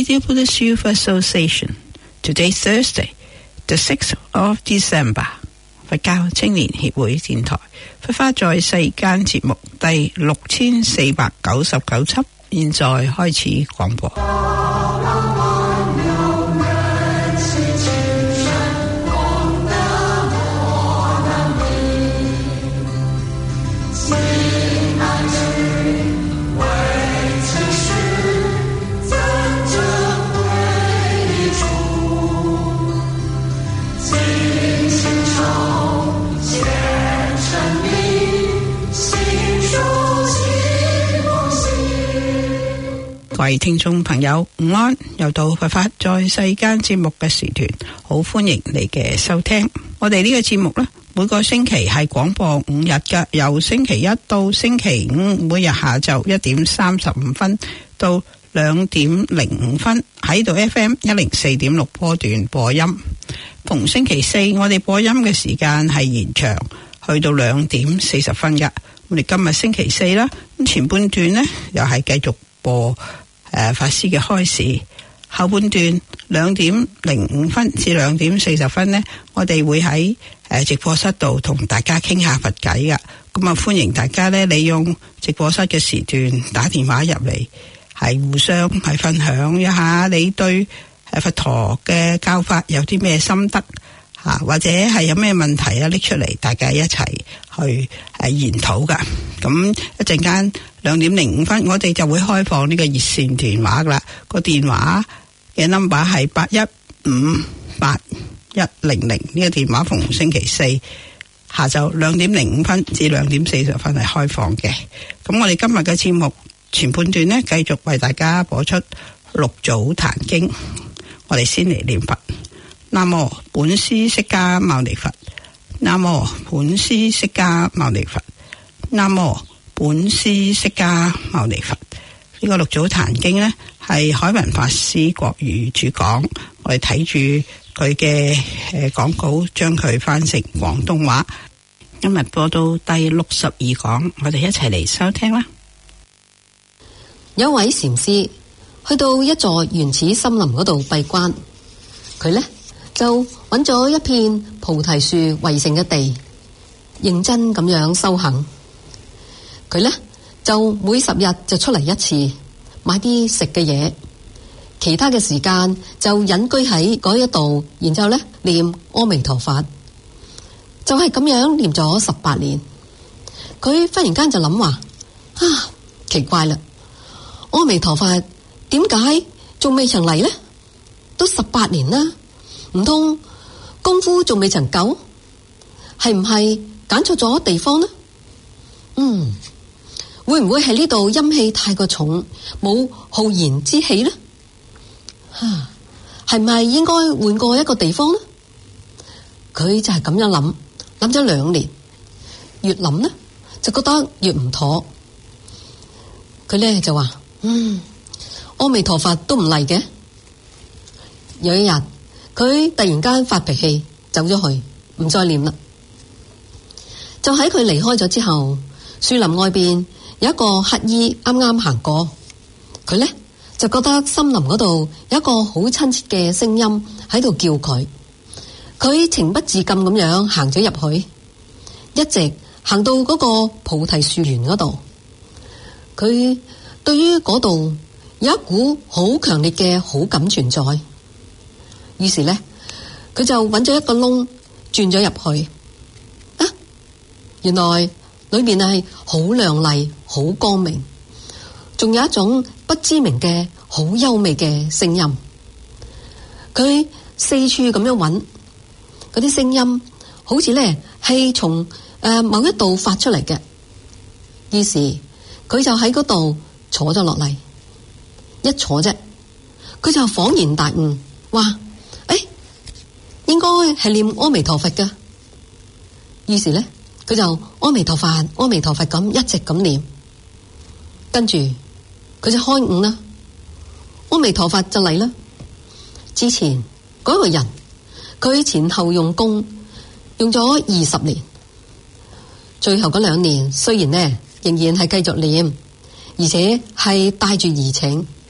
Radio Buddhist Youth Association. Today Thursday, the 6th of December. 佛教青年協會電台佛法在世間節目第6499輯，現在開始廣播。各位聽眾朋友午安，又到佛法在世間節目嘅時段，好歡迎你嘅收聽。我哋呢個節目呢，每個星期係廣播5日嘅，由星期一到星期五，每日下晝1點35分到2點05分喺度 FM 104.6波段播音。逢星期四我哋播音嘅時間係延長去到2點40分嘅。我哋今日星期四啦，咁前半段呢又係繼續播法師嘅開示，後半段2點05分至2點40分呢，我哋會喺直播室度同大家傾下佛偈噶。咁啊，歡迎大家呢利用直播室嘅時段打電話入嚟，係互相係分享一下你對佛陀嘅教法有啲咩心得吓，或者係有咩問題啊，拎出嚟大家一齊去研討噶。咁一陣間2點05分，我哋就會開放呢個熱線電話啦。個電話嘅 number 係815810，呢個電話逢星期四下晝2點05分至2點40分係開放嘅。咁我哋今日嘅節目前半段呢，繼續為大家播出六祖壇經。我哋先嚟念佛。南無本師釋迦牟尼佛。南無本師釋迦牟尼佛。南無本師釋迦牟尼佛。呢個六祖壇經呢，係海雲法師國語主講，我哋睇住佢嘅講稿，將佢翻成廣東話。今日播到第62講，我哋一齊嚟收聽啦。 有位禪師去到一座原始森林嗰度閉關，佢呢就揾咗一片菩提樹圍成嘅地，認真咁樣修行。佢呢就每10日就出嚟一次，買啲食嘅嘢，其他嘅時間就隱居喺嗰一度，然之後呢念阿彌陀佛，就係咁樣念咗18年。佢忽然間就諗話：奇怪啦，阿彌陀佛點解仲未曾嚟呢？都18年啦，唔通功夫仲未曾夠？係唔係揀錯咗地方呢？會唔會係呢度陰氣太過重，冇浩然之氣呢？係咪應該換過一個地方呢？佢就係咁樣諗咗2年，越諗呢就覺得越唔妥。佢呢就話：阿彌陀佛都唔嚟嘅。有一日，佢突然間發脾氣，走咗去，唔再念啦。就喺佢離開咗之後，樹林外邊有一個乞兒啱啱行過，佢呢就覺得森林嗰度有一個好親切嘅聲音喺度叫佢，佢情不自禁咁樣行咗入去，一直行到嗰個菩提樹園嗰度。佢對於嗰度有一股好強烈嘅好感存在，於是呢，佢就揾咗一個窿轉咗入去。原來裏面係好亮麗、好光明，仲有一種不知名嘅好優美嘅聲音。佢四處咁樣揾，嗰啲聲音好似呢係從某一度發出嚟嘅。於是佢就喺嗰度坐咗落嚟，一坐啫，佢就恍然大悟，話：應該係念阿彌陀佛噶。於是呢，佢就阿彌陀佛、阿彌陀佛咁一直咁念，跟住佢就開悟啦。阿彌陀佛就嚟啦。之前嗰個人，佢前後用功用咗20年，最後嗰2年雖然呢仍然係繼續念，而且係帶住怡情，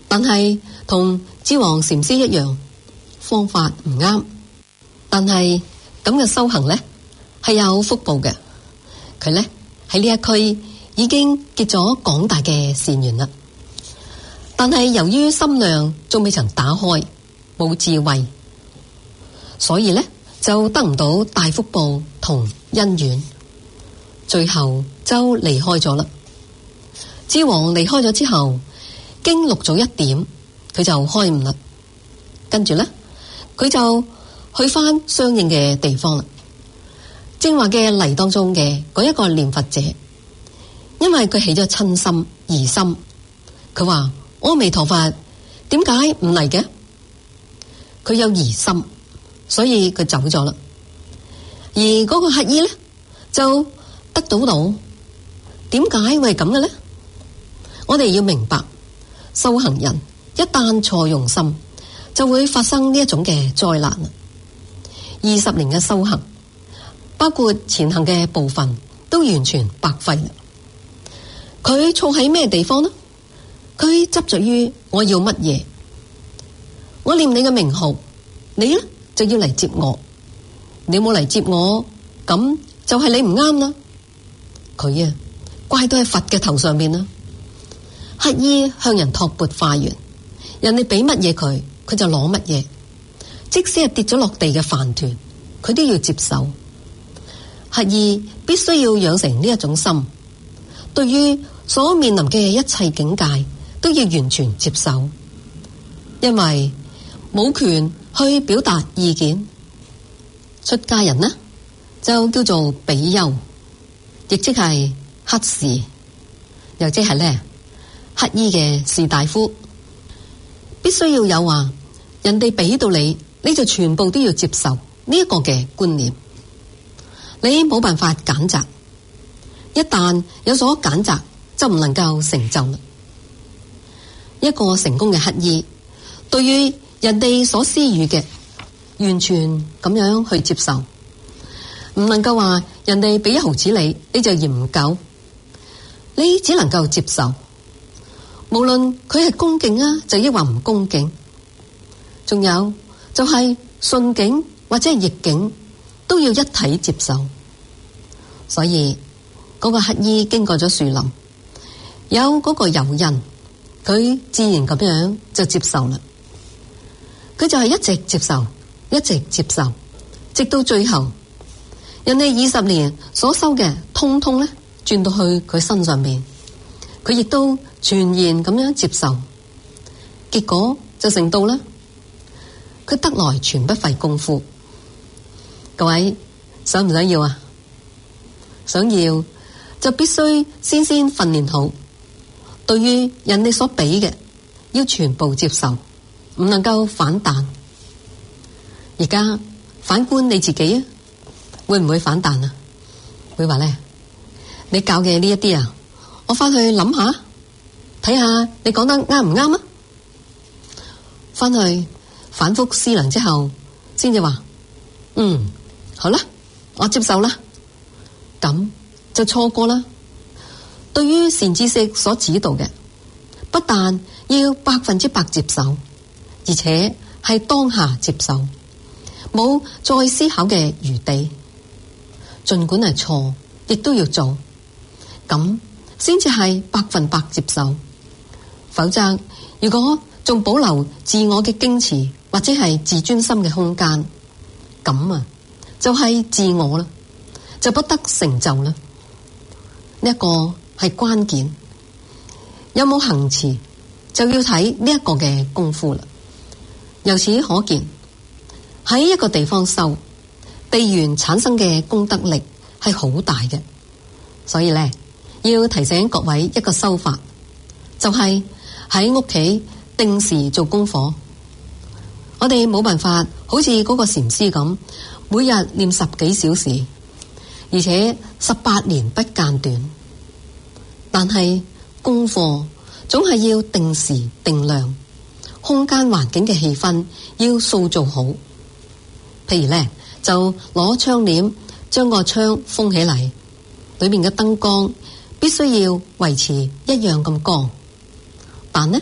但係同智王禪師一樣，方法唔啱。但係咁嘅修行呢，係有福報嘅。佢呢喺呢一區已經結咗廣大嘅善緣啦。但係由於心量仲未曾打開，冇智慧，所以呢就得唔到大福報同因緣，最後就離開咗啦。智王離開咗之後，經錄咗一點，佢就開悟啦。跟住呢，佢就去返相應嘅地方啦。正話嘅嚟當中嘅嗰一個念佛者，因為佢起咗親心疑心，佢話阿彌陀佛點解唔嚟嘅？佢有疑心，所以佢走咗啦。而嗰個乞兒呢，就得到，點解會係咁嘅呢？我哋要明白，修行人一旦錯用心，就會發生呢一種嘅災難啦。20年嘅修行，包括前行嘅部分，都完全白費啦。佢錯喺咩地方呢？佢執着於我要乜嘢，我念你嘅名號，你呢就要嚟接我，你冇嚟接我，咁就係你唔啱啦。佢怪到喺佛嘅頭上面啦。乞兒向人托缽化緣，人哋俾乜嘢佢，佢就攞乜嘢，即使係跌咗落地嘅飯團，佢都要接受。乞兒必須要養成呢一種心，對於所面臨嘅一切境界都要完全接受，因為冇權去表達意見。出家人呢就叫做比丘，亦即係乞士，又即係呢乞兒嘅士大夫，必須要有話人哋俾到你，你就全部都要接受呢一個嘅觀念。你冇辦法揀擇，一旦有所揀擇，就唔能夠成就啦。一個成功嘅乞兒，對於人哋所施予嘅，完全咁樣去接受，唔能夠話人哋俾1毫子你就嫌唔夠，你只能夠接受。無論佢係恭敬啊，就抑或唔恭敬，仲有就係順境或者係逆境，都要一體接受。所以嗰個乞兒經過咗樹林，有嗰個油印，佢自然咁樣就接受啦。佢就係一直接受，一直接受，直到最後，人哋20年所收嘅，通通咧轉到去佢身上面，佢亦都全然咁樣接受，結果就成到啦。佢得來全不費功夫。各位想唔想要啊？想要就必須先訓練好，對於人哋所俾嘅要全部接受，唔能夠反彈。而家反觀你自己啊，會唔會反彈啊？會話咧，你教嘅呢一啲啊，我翻去諗下，睇下你講得啱唔啱啊？翻去反覆思量之後，先至話好啦，我接受啦。咁就錯過啦。對於善知識所指導嘅，不但要100%接受，而且係當下接受，冇再思考嘅餘地。盡管係錯，亦都要做，咁先至係100%接受。否則，如果仲保留自我嘅矜持或者係自尊心嘅空間，咁就係自我啦，就不得成就啦。呢一個係關鍵，有冇行持就要睇呢一個嘅功夫啦。由此可見，喺一個地方修地緣產生嘅功德力係好大嘅。所以咧，要提醒各位一個修法，就係喺屋企定時做功課。我哋冇辦法好似嗰個禪師咁，每日念10幾小時，而且18年不間斷。但係功課總係要定時定量，空間環境嘅氣氛要塑造好。譬如咧，就攞窗簾將個窗封起嚟，裏面嘅燈光必須要維持一樣咁光。但呢，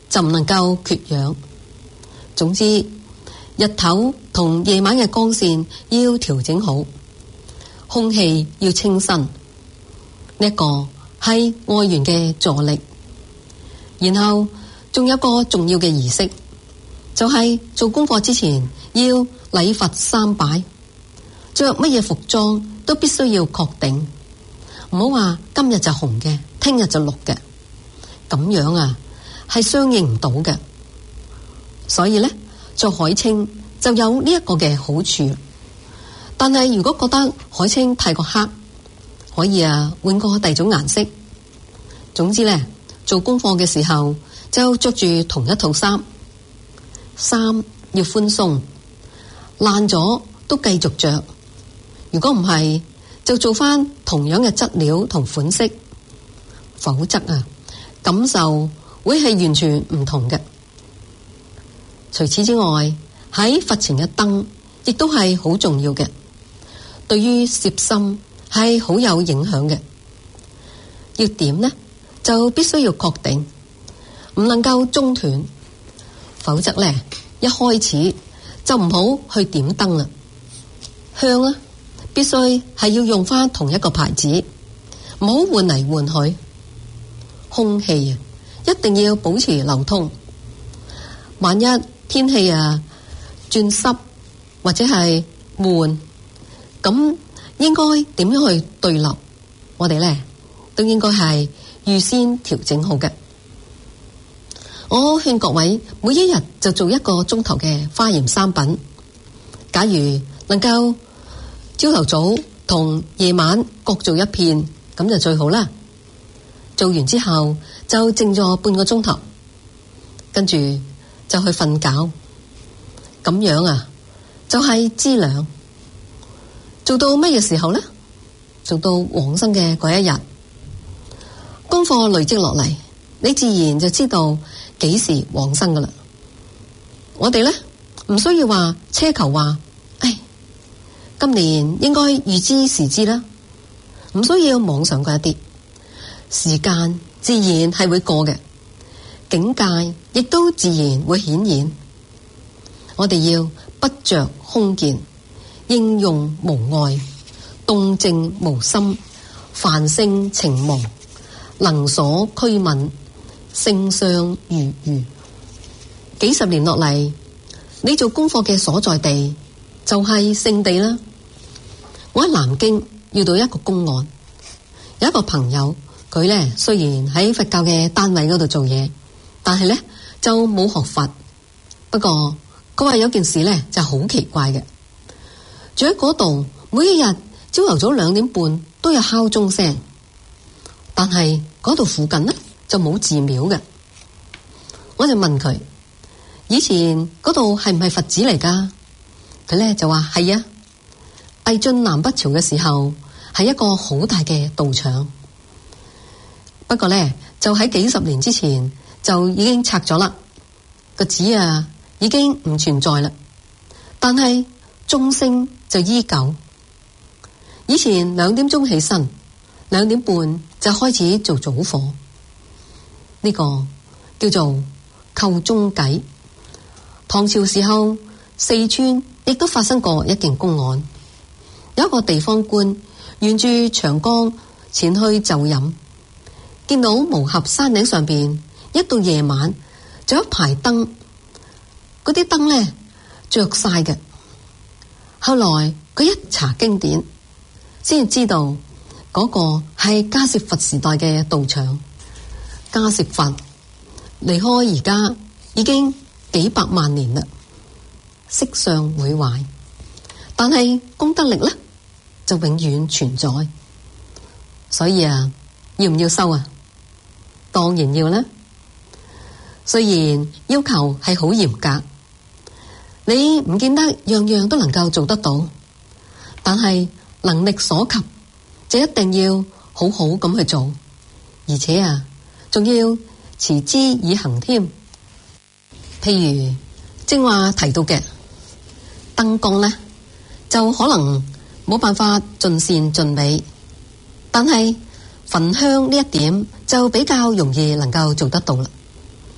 就唔能夠缺氧。總之，日頭同夜晚嘅光線要調整好，空氣要清新，呢個係外緣嘅助力。然後仲有個重要嘅儀式，就係做功課之前要禮佛3拜，着乜嘢服裝都必須要確定，唔好話今日就紅嘅，聽日就綠嘅，咁樣啊係相應唔到嘅。所以呢，着海青就有呢一個嘅好處。但係如果覺得海青太過黑，可以換個第二種顏色。總之呢，做功課嘅時候就着住同一套衫要寬鬆，爛咗都繼續着。如果唔係，就做翻同樣嘅質料同款式，否則感受會係完全唔同嘅。除此之外，喺佛前嘅燈亦都係好重要嘅，對於攝心係好有影響嘅。要點呢，就必須要確定，唔能夠中斷，否則呢，一開始就唔好去點燈啦。香呢，必須係要用翻同一個牌子，唔好換嚟換去。空氣一定要保持流通，萬一天氣轉濕或者係悶，咁應該點樣去對立？我哋呢都應該係預先調整好嘅。我勸各位每一日就做1個鐘頭嘅華嚴3品，假如能夠朝頭早同夜晚各做1片，咁就最好啦。做完之後就靜坐半個鐘頭，跟住就去瞓覺。咁樣就係資糧。做到乜嘢時候呢？做到往生嘅嗰一日，功課累積落嚟，你自然就知道幾時往生噶啦。我哋呢，唔需要話奢求話，今年應該預知時知啦，唔需要妄想嗰一啲。時間自然係會過嘅，境界亦都自然會顯現。我哋要不着空見，應用無礙，動靜無心，凡聖情無，能所驅泯，聖相如如。幾十年落嚟，你做功課嘅所在地就係聖地啦。我喺南京遇到一個公案，有一個朋友，佢呢雖然喺佛教嘅單位嗰度做嘢，但係呢就冇學佛。不過佢話有件事呢就好奇怪嘅，住喺嗰度，每一日朝頭早2點半都有敲鐘聲，但係嗰度附近呢就冇寺廟嘅。我就問佢，以前嗰度係唔係佛寺嚟噶？佢呢就話係啊，魏晉南北朝嘅時候係一個好大嘅道場，不過呢就喺幾十年之前就已經拆咗啦，個寺已經唔存在啦，但係鐘聲就依舊。以前2點鐘起身，2點半就開始做早課，呢個叫做扣鐘計。唐朝時候，四川亦都發生過一件公案，有一個地方官沿住長江前去就飲，見到無峽山頂上邊一到夜晚就有一排燈，嗰啲燈呢着晒嘅。後來佢一查經典，先知道嗰個係迦葉佛時代嘅道場。迦葉佛離開而家已經幾百萬年啦，色相會壞，但係功德力呢就永遠存在。所以要唔要收啊？當然要啦。雖然要求係好嚴格，你唔見得樣樣都能夠做得到，但係能力所及就一定要好好咁去做，而且仲要持之以恆添。譬如正話提到嘅燈光呢，就可能冇辦法盡善盡美，但係焚香呢一點就比較容易能夠做得到啦。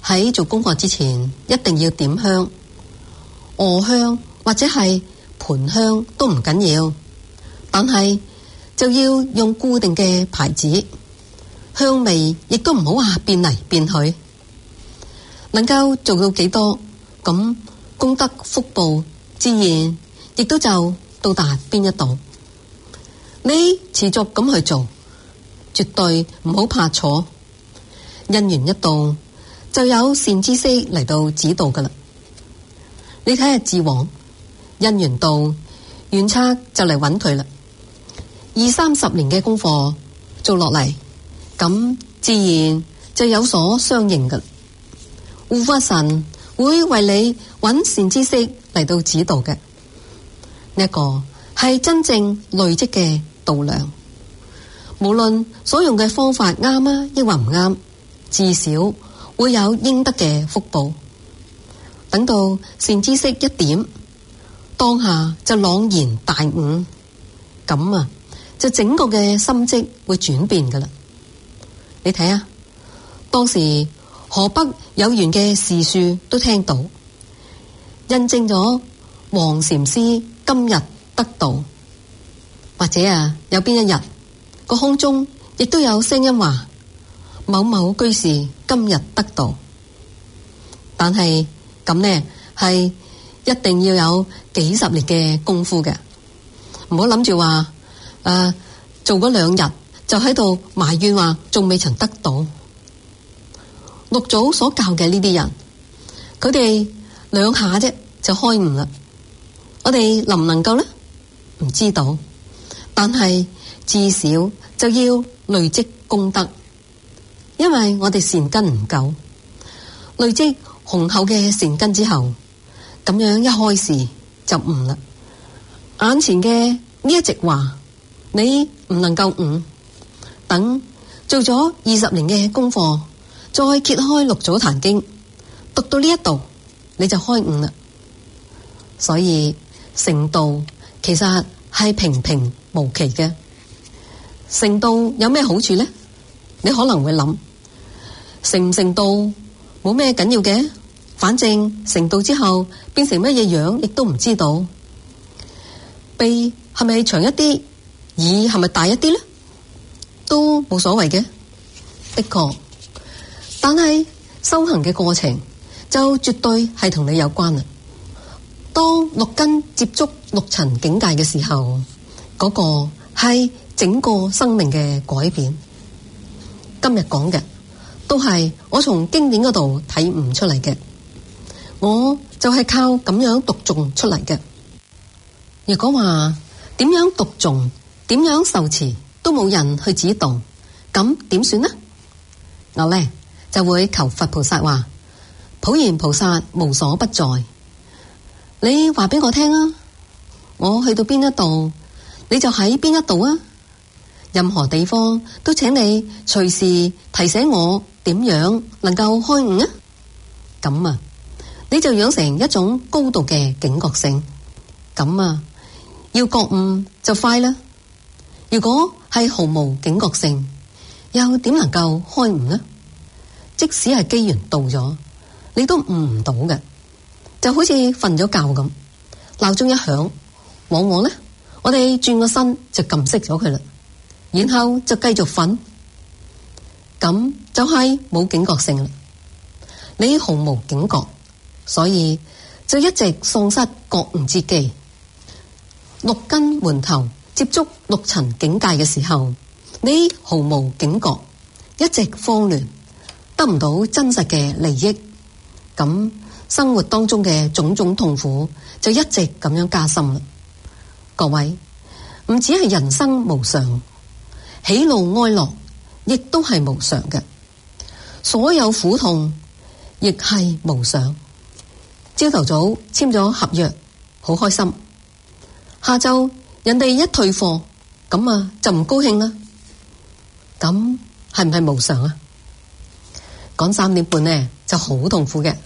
喺做功課之前一定要點香，鵝香或者係盤香都唔緊要，但係就要用固定嘅牌子，香味亦都唔好話變嚟變去，能夠做到幾多，咁功德福報自然亦都就到達邊一度。你持續咁去做，絕對唔好怕錯，因緣一到就有善知識嚟到指導噶啦。你睇下智王，因緣到，玄策就嚟揾佢啦。20-30年嘅功課做落嚟，咁自然就有所相應噶。護法神會為你揾善知識嚟到指導嘅，呢一個係真正累積嘅度量。無論所用嘅方法啱啊，抑或唔啱，至少會有應得嘅福報。等到善知識一點，當下就朗然大悟，咁啊就整個嘅心跡會轉變噶啦。你睇下，當時河北有緣嘅士庶都聽到，印證咗黃禪師今日得道。或者有邊一日個空中亦都有聲音話某某居士今日得道。但係咁呢，係一定要有幾十年嘅功夫嘅，唔好諗住話做嗰2日就喺度埋怨話仲未曾得到。六祖所教嘅呢啲人，佢哋2下啫就開悟啦。我哋能唔能夠呢？唔知道，但係至少就要累積功德，因為我哋善根唔夠，累積雄厚嘅善根之後，咁樣一開示就悟啦。眼前嘅呢一席話你唔能夠悟，等做咗20年嘅功課，再揭開六祖壇經，讀到呢一度你就開悟啦。所以成道其實係平平無奇嘅。成道有咩好處呢？你可能會諗，成唔成道冇咩緊要嘅，反正成道之後變成乜嘢樣亦都唔知道。鼻係咪長一啲，耳係咪大一啲呢？都冇所謂嘅，的確。但係修行嘅過程就絕對係同你有關啦。當6根接觸6塵境界嘅時候，嗰個係整個生命嘅改變。今日講嘅都係我從經典嗰度體悟出嚟嘅，我就係靠咁樣讀誦出嚟嘅。如果話點樣讀誦、點樣受持都冇人去指導，咁點算呢？我呢就會求佛菩薩話：普賢菩薩無所不在，你話俾我聽啊！我去到邊一度，你就喺邊一度啊！任何地方都請你隨時提醒我點樣能夠開悟啊！咁啊，你就養成一種高度嘅警覺性。咁啊，要覺悟就快啦。如果係毫無警覺性，又點能夠開悟呢？即使係機緣到咗，你都悟唔到嘅。就好似瞓咗覺咁，鬧鐘一響，往往呢，我哋轉個身就撳熄咗佢啦，然後就繼續瞓，咁就係冇警覺性啦。你毫無警覺，所以就一直喪失覺悟之機。6根門頭接觸6塵境界嘅時候，你毫無警覺，一直慌亂，得唔到真實嘅利益，咁生活當中嘅種種痛苦就一直咁樣加深啦。各位，唔止係人生無常，喜怒哀樂亦都係無常嘅，所有苦痛亦係無常。朝頭早簽咗合約，好開心，下晝人哋一退貨，咁就唔高興啦。咁係唔係無常啊？趕3點半呢就好痛苦嘅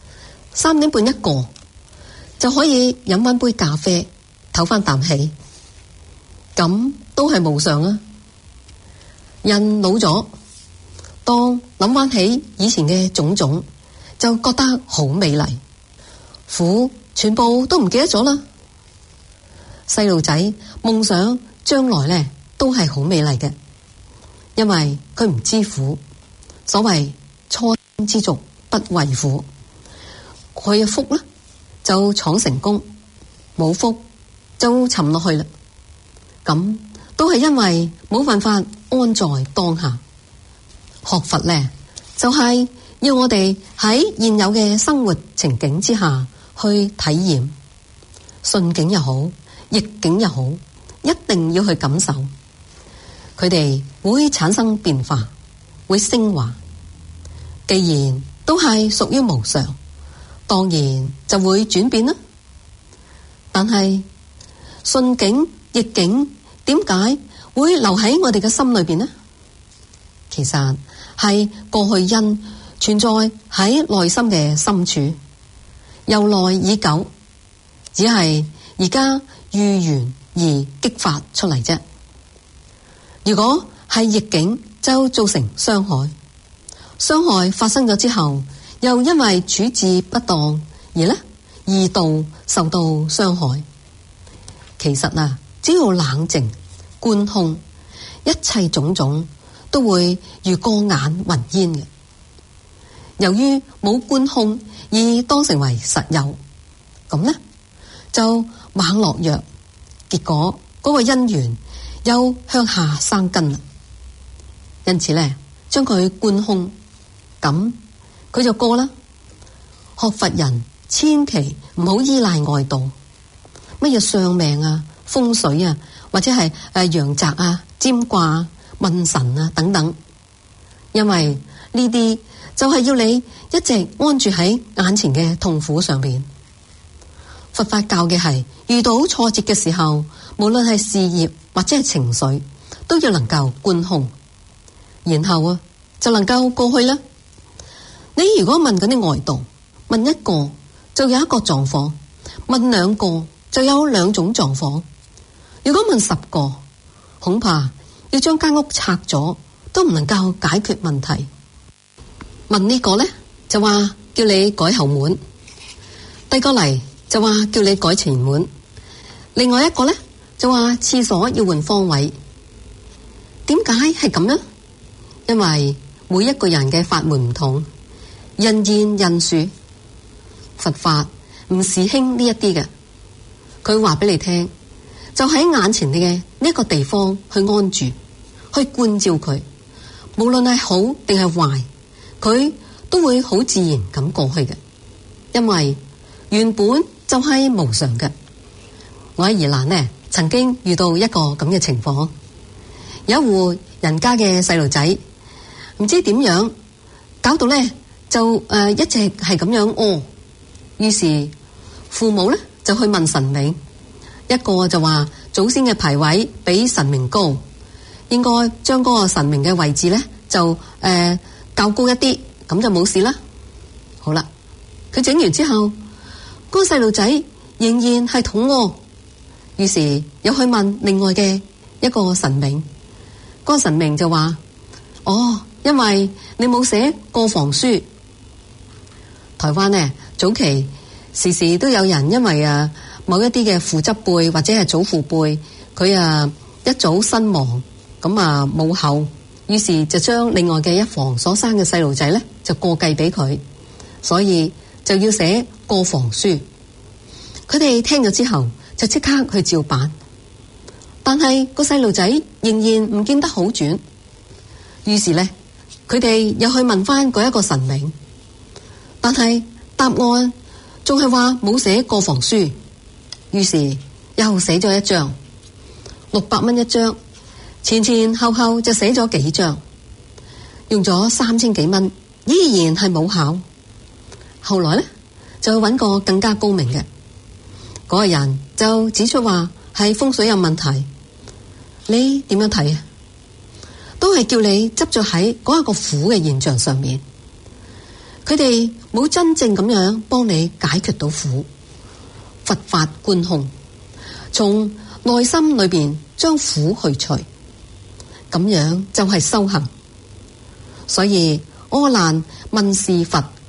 ，3點半一過就可以飲翻杯咖啡，唞翻啖氣，咁都係無常啊。人老咗，當諗翻起以前嘅種種， 就覺得好美麗，苦全部都唔記得咗啦。細路仔夢想將來呢都係好美麗嘅，因為佢唔知苦。所謂初生之犢不畏苦，佢嘅福呢就闖成功，冇福就沉落去啦。咁都係因為冇辦法安在當下。學佛呢就係要我哋喺現有嘅生活情景之下去體驗，順境又好，逆境又好，一定要去感受。佢哋會產生變化，會升華。既然都係屬於無常，當然就會轉變啦。但係順境逆境點解會留喺我哋嘅心裏邊呢？其實係過去因存在喺內心嘅深處，由來已久，只係而家遇緣而激發出嚟啫。如果係逆境，就造成傷害，傷害發生咗之後，又因為處置不當而呢二度受到傷害。其實啊，只要冷靜觀空，一切種種都會如過眼雲煙嘅。由於冇觀空而當成為實有，咁呢就猛落藥，結果嗰個因緣又向下生根啦。因此呢，將佢觀空，咁佢就過啦。學佛人千祈唔好依賴外道，乜嘢相命啊、風水啊，或者係陽宅啊、占卦啊、問神啊等等，因為呢啲就係要你一直安住喺眼前嘅痛苦上面。佛法教嘅係遇到挫折嘅時候，無論係事業或者係情緒，都要能夠觀空，然後就能夠過去啦。你如果問嗰啲外道，問一個就有一個狀況，問兩個就有兩種狀況。如果問10個，恐怕要將間屋拆咗都唔能夠解決問題。問呢個呢，就話叫你改後門，第個嚟就話叫你改前門，另外一個呢，就話廁所要換方位。點解係咁呢？因為每一個人嘅法門唔同，人言人殊。佛法唔時興呢一啲嘅，佢話俾你聽，就喺眼前嘅呢一個地方去安住，去觀照佢，無論係好定係壞，佢都會好自然咁過去嘅，因為原本就係無常嘅。我喺宜蘭呢，曾經遇到一個咁嘅情況，有一戶人家嘅細路仔唔知點樣搞到呢，就一直係咁樣屙。於是父母呢就去問神明，一個就話祖先嘅牌位比神明高，應該將嗰個神明嘅位置呢就較高一啲，咁就冇事啦。好啦，佢整完之後，嗰個細路仔仍然係肚屙，於是又去問另外嘅一個神明，嗰個神明就話：哦，因為你冇寫過房書。台灣呢，早期時時都有人因為某一啲嘅父執輩或者係祖父輩，佢一早身亡，咁冇後，於是就將另外嘅一房所生嘅細路仔呢就過繼俾佢，所以就要寫過房書。佢哋聽咗之後就即刻去照辦，但係個細路仔仍然唔見得好轉，於是呢，佢哋又去問翻嗰一個神明。但係答案仲係話冇寫過房書，於是又寫咗一張，600蚊一張，前前後後就寫咗幾張，用咗3000幾蚊，依然係冇效。後來呢，就去揾個更加高明嘅，嗰個人就指出話係風水有問題。你點樣睇啊？都係叫你執着喺嗰一個苦嘅現象上面。佢哋冇真正咁樣幫你解決到苦。佛法觀空，從內心裏邊將苦去除，咁樣就係修行。所以阿難問是佛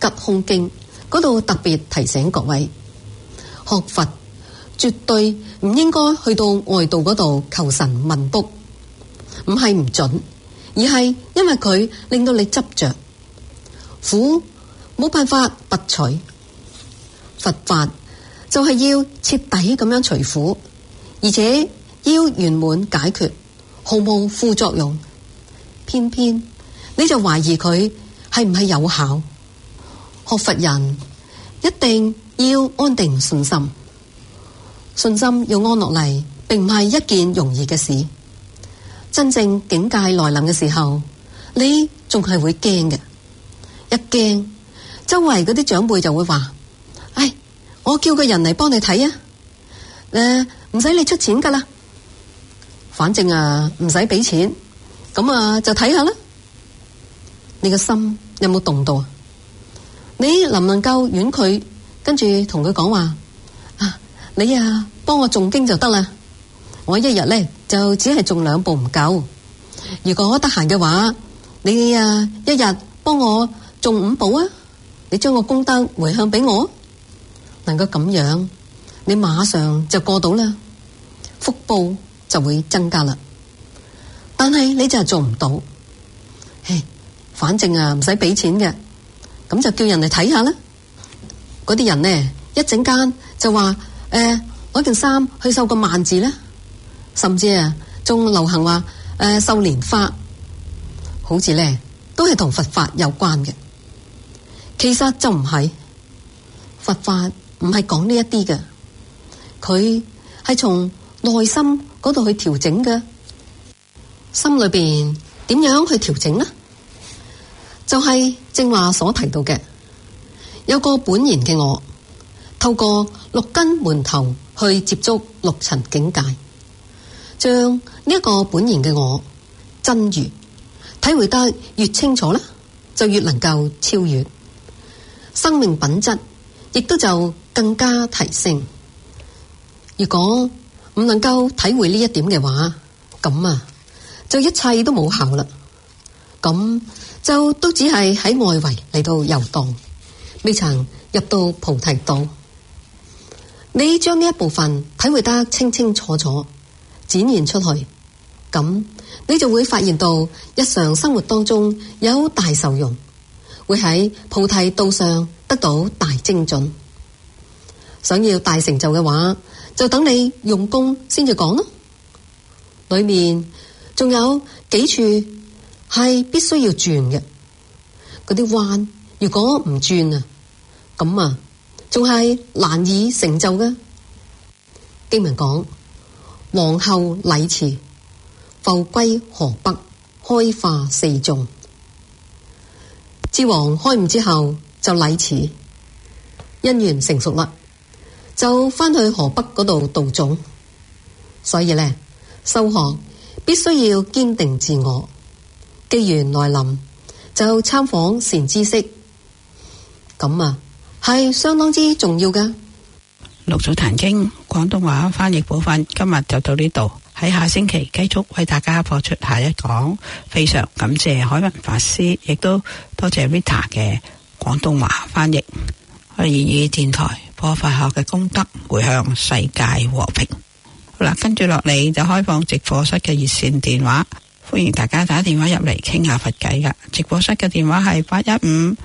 吉凶經嗰度特別提醒各位，學佛絕對唔應該去到外道嗰度求神問卜，唔係唔準，而係因為佢令到你執着，苦冇辦法拔除。佛法就係要徹底咁樣除苦，而且要圓滿解決，毫無副作用。偏偏你就懷疑佢係唔係有效。學佛人一定要安定信心，信心要安落嚟，並唔係一件容易嘅事。真正境界來臨嘅時候，你仲係會驚嘅。一驚，周圍嗰啲長輩就會話：唉，我叫個人嚟幫你睇啊，唔使你出錢噶啦，反正唔使俾錢，咁就睇下啦。你個心有冇動到啊？你能唔能夠婉拒，跟住同佢講話你幫我誦經就得啦，我一日咧就只係誦2部唔夠，如果得閒嘅話，你一日幫我誦5部啊，你將個功德回向俾我，能夠咁樣，你馬上就過到啦，福報就會增加啦。但係你就係做唔到，反正唔使俾錢嘅，咁就叫人嚟睇下啦。嗰啲人呢，一陣間就話攞件衫去繡個萬字啦，甚至仲流行話繡蓮花，好似呢都係同佛法有關嘅。其實就唔係，佛法唔係講呢一啲嘅，佢係從內心嗰度去調整嘅。心裏邊點樣去調整呢？就係正話所提到嘅，有個本然嘅我，透過6根門頭去接觸6塵境界，將呢一個本然嘅我真如體會得越清楚啦，就越能夠超越，生命品質亦都就更加提升。如果唔能夠體會呢一點嘅話，咁就一切都冇效啦。咁就都只係喺外圍嚟到遊蕩，未曾入到菩提道。你將呢一部分體會得清清楚楚，展現出去，咁你就會發現到日常生活當中有大受用，會喺菩提道上得到大精進。想要大成就嘅話，就等你用功先至講咯。裏面仲有幾處係必須要轉嘅，嗰啲彎如果唔轉咁仲係難以成就嘅。經文講：皇后禮辭，復歸河北，開化4眾。智王開悟之後就禮辭，因緣成熟啦，就翻去河北嗰度度眾。所以呢，修學必須要堅定自我，機緣來臨就參訪善知識，咁係相當之重要噶。 六祖壇經廣東話翻譯部分今日就到呢度，喺下星期繼續為大家播出下一講。非常感謝海文法師，亦都多謝 Rita 嘅廣東話翻譯。我哋以電台播佛學嘅功德回向世界和平。好啦，跟住落嚟就開放直播室嘅熱線電話，歡迎大家打電話入嚟傾下佛偈噶。直播室嘅電話係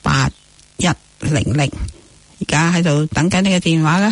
8158100，而家喺度等緊你嘅電話啦。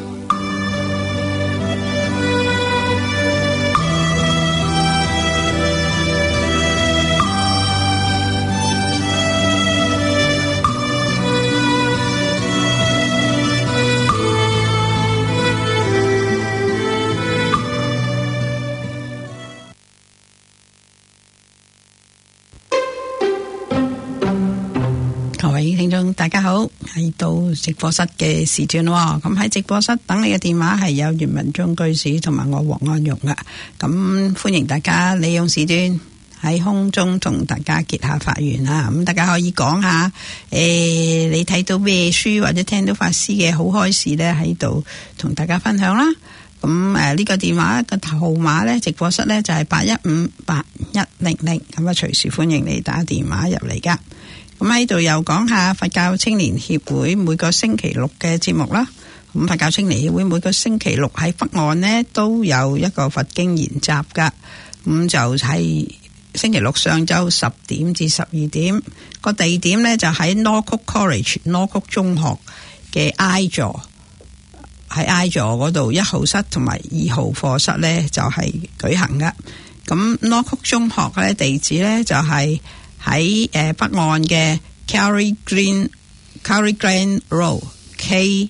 各位聽眾大家好，喺到直播室嘅時段咯。咁喺直播室等你嘅電話係有袁文忠居士同埋我黃安容噶。咁歡迎大家利用時段喺空中同大家結下法緣啦。咁大家可以講下你睇到咩書或者聽到法師嘅好開示呢，喺度同大家分享啦。咁呢個電話個號碼呢，直播室呢就係8158100，咁隨時歡迎你打電話入嚟噶。 咁喺度又講下佛教青年協會每個星期六嘅節目啦。咁佛教青年協會每個星期六喺北岸呢都有一個佛經研習噶。咁就係星期六上晝10點至12點，個地點呢就喺 Norfolk College 諾曲中學嘅 I 座，喺 I 座嗰度1號室同埋2號課室呢就係舉行噶。咁諾曲中學嘅地址呢就係喺北岸嘅 Cary Green Road KAURI，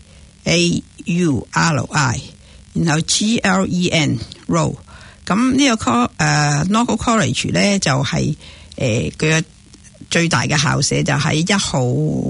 然後 GLEN Road。咁呢個Norfolk College 呢就係佢嘅最大嘅校舍就喺1號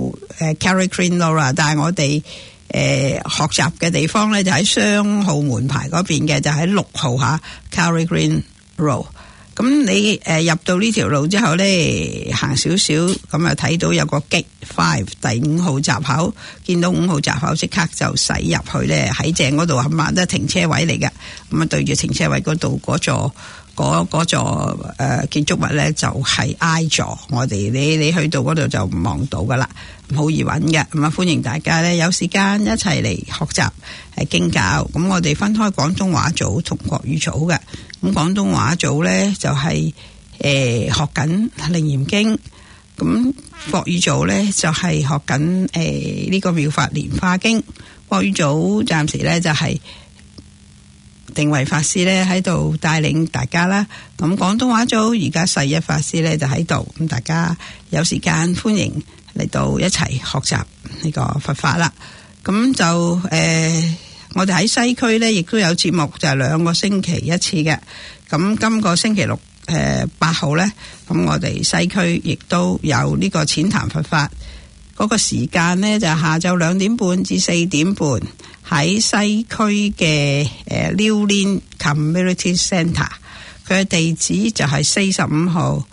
Cary Green Road 啦，但係我哋學習嘅地方呢就喺雙號門牌嗰邊嘅，就喺6號下 Cary Green Road。咁你入到呢條路之後呢，行少少咁啊，睇到有個 Gate 5第5號閘口，見到5號閘口即刻就駛入去呢，喺正嗰度冚唪唥都係停車位嚟嘅。咁啊，對住停車位嗰度嗰座建築物呢，就係 I 座，我哋你去到嗰度就望到噶啦，好易揾嘅。咁啊，歡迎大家呢，有時間一齊嚟學習經教。咁我哋分開廣東話組同國語組嘅。咁廣東話組呢，就係學緊《楞嚴經》，咁國語組呢，就係學緊呢個《妙法蓮華經》。國語組暫時呢，就係定慧法師呢喺度帶領大家啦。咁廣東話組而家世一法師呢就喺度，咁大家有時間歡迎嚟到一齊學習呢個佛法啦。咁就我哋喺西區呢亦都有節目，就係2個星期一次嘅。咁今個星期六8號呢，咁我哋西區亦都有呢個淺談佛法。嗰個時間呢，就下晝2點半至4點半，喺西區嘅Lew Lyn Community Centre。佢嘅地址就係45號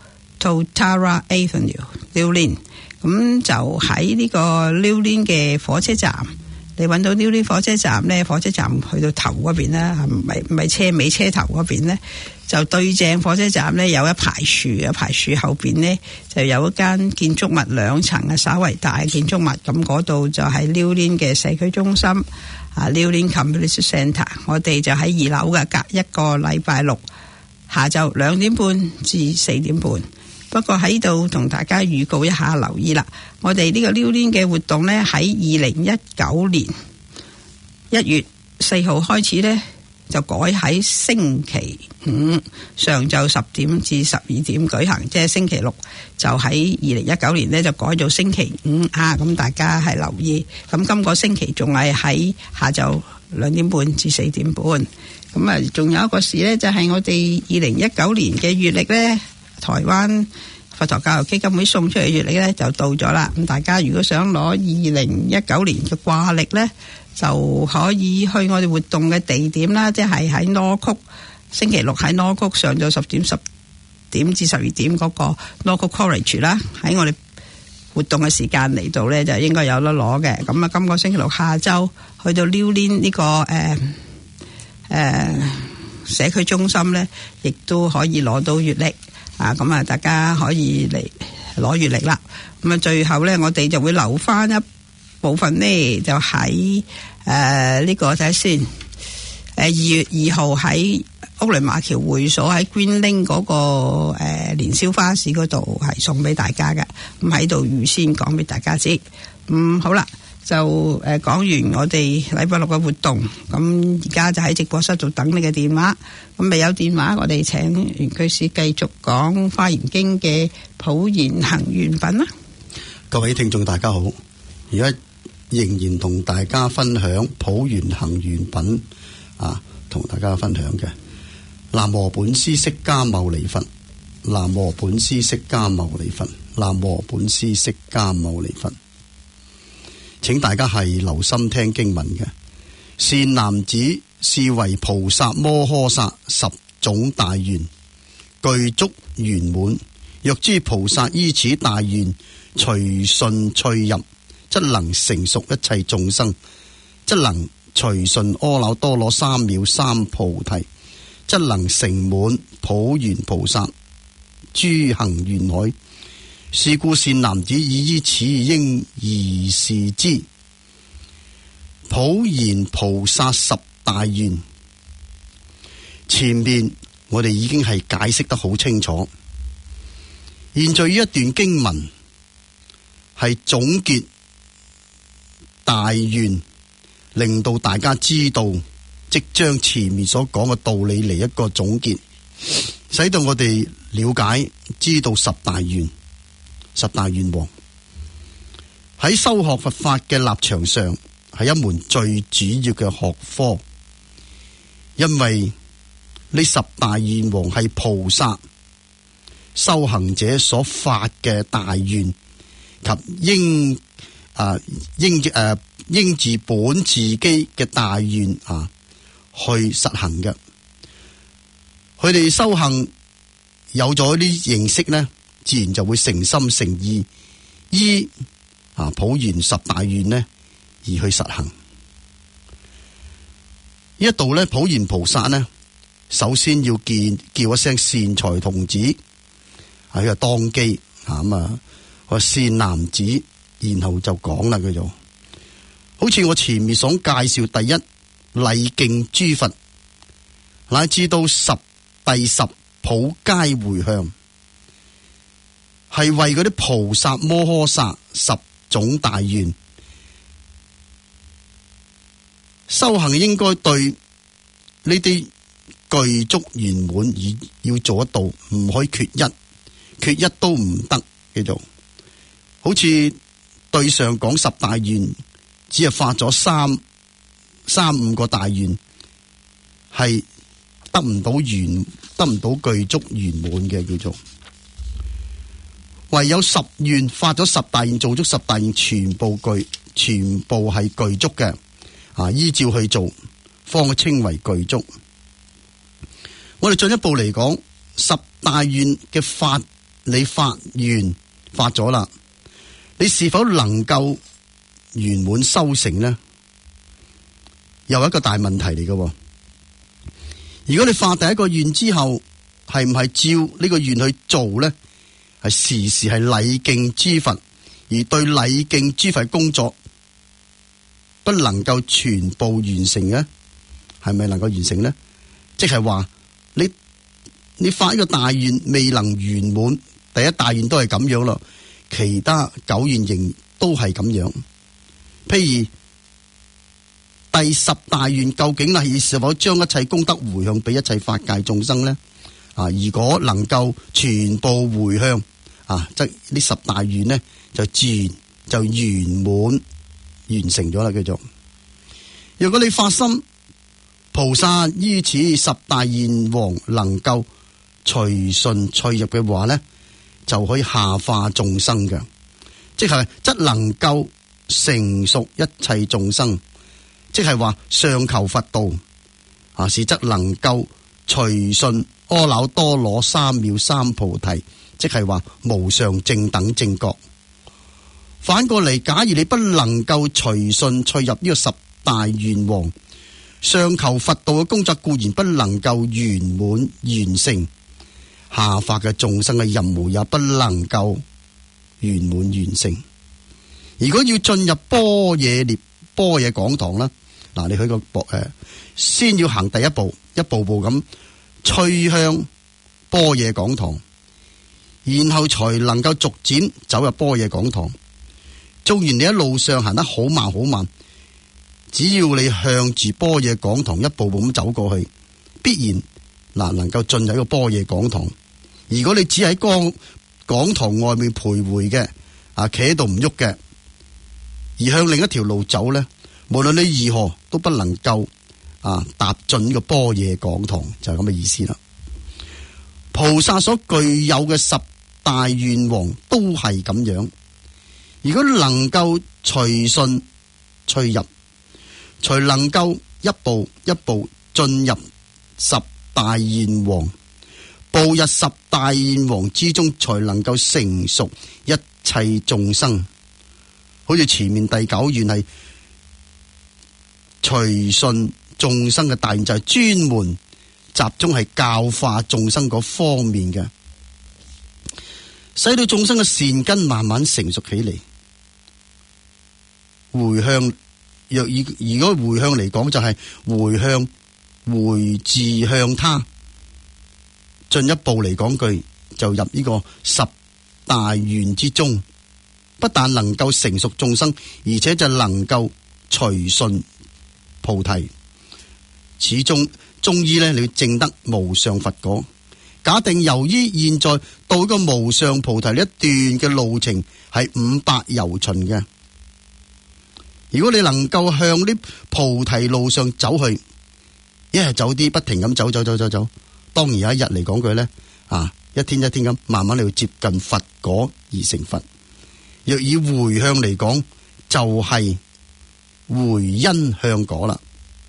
Totara Avenue Lew Lyn。咁就喺呢個Lew Lyn嘅火車站。你揾到Lew Lyn火車站呢，火車站去到頭嗰邊啦，唔係車尾車頭嗰邊呢，就對正火車站呢，有一排樹，一排樹後邊呢，就有一間建築物2層嘅稍為大嘅建築物，咁嗰度就係Lew Lyn嘅社區中心Lew Lyn Community Centre。我哋就喺2樓嘅，隔一個禮拜六下晝2點半至4點半。不過喺度同大家預告一下，留意啦，我哋呢個Lew Lyn嘅活動呢，喺2019年1月4號開始呢，就改喺星期5上晝10點至12點舉行，即係星期六就喺2019年呢，就改做星期5啊！咁大家係留意。咁今個星期仲係喺下晝2點半至4點半。咁啊，仲有一個事呢，就係我哋2019年嘅月曆呢，台灣佛陀教育基金會送出嘅月曆呢就到咗啦。咁大家如果想攞2019年嘅掛曆呢，就可以去我哋活動嘅地點啦，即係喺Norfolk，星期六喺Norfolk上晝10點至12點嗰個Norfolk College啦。喺我哋活動嘅時間嚟到呢，就應該有得攞嘅。咁啊，今個星期六下晝去到Lew Lyn呢個社區中心呢，亦都可以攞到月曆。咁啊，大家可以嚟攞月曆啦。咁啊，最後呢，我哋就會留翻一部分呢，就喺呢個睇下先。2月2號喺屋崙馬橋會所喺 Green Link 嗰個年宵花市嗰度係送俾大家嘅。咁喺度預先講俾大家知。好啦，就講完我哋禮拜六嘅活動。咁而家就喺直播室度等你嘅電話。咁未有電話，我哋請袁居士繼續講《華嚴經》嘅普賢行願品啦。 各位聽眾大家好，而家仍然同大家分享普賢行願品同大家分享嘅。南無本師釋迦牟尼佛，南無本師釋迦牟尼佛，南無本師釋迦牟尼佛。請大家係留心聽經文嘅。善男子，是為菩薩摩訶薩10種大願具足圓滿，若諸菩薩依此大願隨順趣入，則能成熟一切眾生，則能隨順阿耨多羅三藐三菩提，則能成滿普賢菩薩諸行願海， 是故善男子以於此應而視之。普賢菩薩十大願，前面我哋已經係解釋得好清楚。現在呢一段經文係總結大願，令到大家知道即將前面所講嘅道理嚟一個總結，使到我哋了解知道十大願、十大願王喺修學佛法嘅立場上係一門最主要嘅學科，因為呢十大願王係菩薩修行者所發嘅大願及應自本自己嘅大願去實行嘅。佢哋修行有咗啲認識呢，自然就會誠心誠意依普賢十大願呢而去實行。呢一度呢，普賢菩薩呢，首先要叫一聲善財童子，喺個當機個善男子，然後就講啦，佢就好似我前面所介紹，第一禮敬諸佛，乃至到第十普皆回向，係為嗰啲菩薩摩訶薩十種大願。修行應該對呢啲具足圓滿，而要做得到，唔可以缺一，缺一都唔得。叫做好似對上講十大願，只係發咗三五個大願，係得唔到具足圓滿嘅，叫做唯有十願發咗十大願，做足十大願，全部係具足嘅。依照去做，方稱為具足。我哋進一步嚟講，十大願嘅法，你發願發咗啦，你是否能夠圓滿修成呢？又一個大問題嚟嘅。如果你發第一個願之後，係唔係照呢個願去做呢？係時時係禮敬諸佛，而對禮敬諸佛工作不能夠全部完成嘅，係咪能夠完成呢？即係話你發一個大願未能圓滿，第一大願都係咁樣咯，其他九願仍都係咁樣。譬如第十大願，究竟係是否將一切功德回向俾一切法界眾生呢？如果能夠全部回向，即呢十大願呢，就自然就圓滿完成咗啦。叫做如果你發心，菩薩於此十大願王能夠隨順趣入嘅話呢，就可以下化眾生嘅，即係則能夠成熟一切眾生，即係話上求佛道，是則能夠隨順阿耨多羅三藐三菩提，即係話無上正等正覺。反過嚟，假如你不能夠隨順趣入呢個十大願王，上求佛道嘅工作固然不能夠圓滿完成，下化嘅眾生嘅任務也不能夠圓滿完成。如果要進入般若講堂啦，你去個先要行第一步，一步步咁趨向般若講堂，然後才能夠逐漸走入般若講堂。縱然你喺路上行得好慢好慢，只要你向住般若講堂一步步咁走過去，必然能夠進入一個般若講堂。如果你只喺講堂外面徘徊嘅，企喺度唔喐嘅，而向另一條路走呢，無論你如何都不能夠踏進呢個般若講堂，就係咁嘅意思啦。菩薩所具有嘅十大願王都係咁樣。如果能夠隨順趣入，才能夠一步一步進入十大願王，步入十大願王之中，才能夠成熟一切眾生。好似前面第九願係隨順眾生嘅大願，就係專門集中係教化眾生嗰方面嘅。 使到眾生嘅善根慢慢成熟起嚟。回向，如果回向嚟講就係回自向他。進一步嚟講句，就入呢個十大願之中，不但能夠成熟眾生，而且就能夠隨順菩提。始終終於呢，你要證得無上佛果。假定由於現在到一個無上菩提呢一段嘅路程係500由旬嘅，如果你能夠向呢菩提路上走去，一日走啲，不停咁走，當然有一日嚟講句呢，一天一天咁慢慢你會接近佛果而成佛。若以回向嚟講，就係回因向果啦。